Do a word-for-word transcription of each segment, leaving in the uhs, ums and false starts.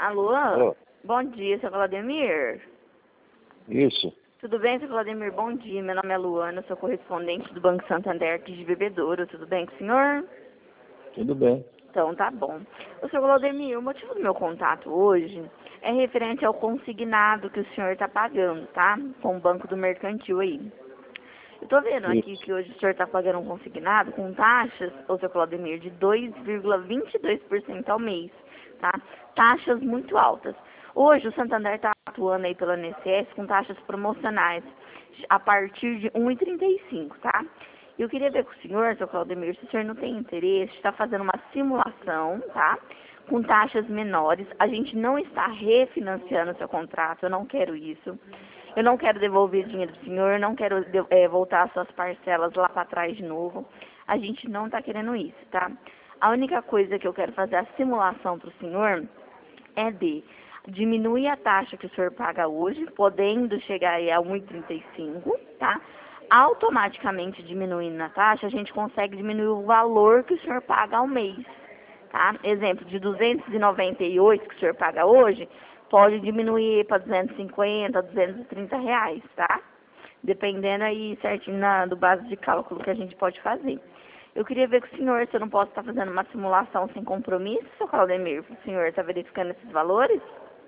Alô? Alô? Bom dia, seu Vladimir. Isso. Tudo bem, seu Vladimir? Bom dia, meu nome é Luana, sou correspondente do Banco Santander aqui de Bebedouro. Tudo bem com o senhor? Tudo bem. Então, tá bom. O seu Vladimir, o motivo do meu contato hoje é referente ao consignado que o senhor está pagando, tá? Com o Banco do Mercantil aí. Eu tô vendo aqui Isso. que hoje o senhor está pagando um consignado com taxas, ô seu Vladimir, de dois vírgula vinte e dois por cento ao mês, tá? Taxas muito altas. Hoje o Santander está atuando aí pela I N S S com taxas promocionais a partir de um vírgula trinta e cinco, tá? Eu queria ver com o senhor, seu Claudemir, se o senhor não tem interesse, está fazendo uma simulação, tá? Com taxas menores. A gente não está refinanciando o seu contrato, eu não quero isso. Eu não quero devolver dinheiro do senhor, eu não quero é, voltar as suas parcelas lá para trás de novo. A gente não está querendo isso, tá? A única coisa que eu quero fazer a simulação para o senhor é de diminuir a taxa que o senhor paga hoje, podendo chegar aí a um vírgula trinta e cinco, tá? Automaticamente diminuindo a taxa, a gente consegue diminuir o valor que o senhor paga ao mês, tá? Exemplo, de duzentos e noventa e oito que o senhor paga hoje, pode diminuir para duzentos e cinquenta, duzentos e trinta reais, tá? Dependendo aí certinho na, do base de cálculo que a gente pode fazer. Eu queria ver com o senhor se eu não posso estar fazendo uma simulação sem compromisso, seu Claudemir, para o senhor estar verificando esses valores?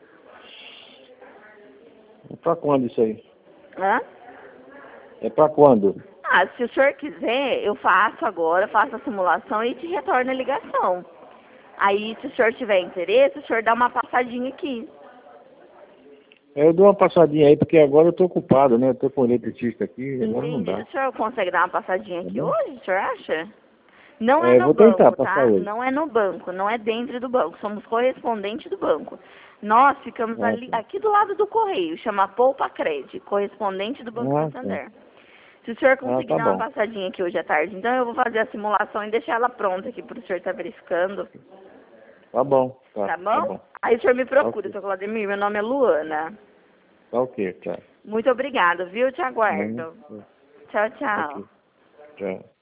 É pra quando isso aí? Hã? É pra quando? Ah, se o senhor quiser, eu faço agora, faço a simulação e te retorno a ligação. Aí, se o senhor tiver interesse, o senhor dá uma passadinha aqui. Eu dou uma passadinha aí, porque agora eu tô ocupado, né? Eu tô com o eletricista aqui, agora não Entendi. dá. O senhor consegue dar uma passadinha Tá aqui bom? hoje, o senhor acha? Não é É, no vou tentar banco, passar tá? hoje. Não é no banco, não é dentro do banco. Somos correspondentes do banco. Nós ficamos Ah, ali, tá. aqui do lado do correio, chama Poupa Cred, correspondente do Banco Ah, tá. Santander. Se o senhor Ah, conseguir tá dar uma bom. passadinha aqui hoje à tarde, então eu vou fazer a simulação e deixar ela pronta aqui para o senhor estar verificando, Tá bom. Tá, tá tá bom? bom. Aí o senhor me Tá procura, ok. seu Vladimir, meu nome é Luana. Tá ok, tchau. Muito obrigada, viu? Te Uhum. aguardo. Tchau, tchau. Ok. Tchau.